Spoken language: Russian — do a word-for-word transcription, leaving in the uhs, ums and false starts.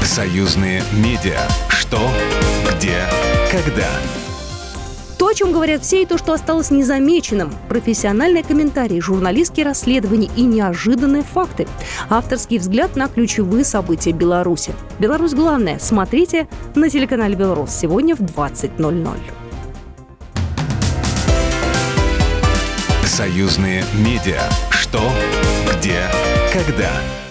Союзные медиа. Что, где, когда. То, о чем говорят все, и то, что осталось незамеченным. Профессиональные комментарии, журналистские расследования и неожиданные факты. Авторский взгляд на ключевые события Беларуси. «Беларусь главное» смотрите на телеканале «Белрос» сегодня в двадцать ноль ноль. Союзные медиа. Что, где, когда.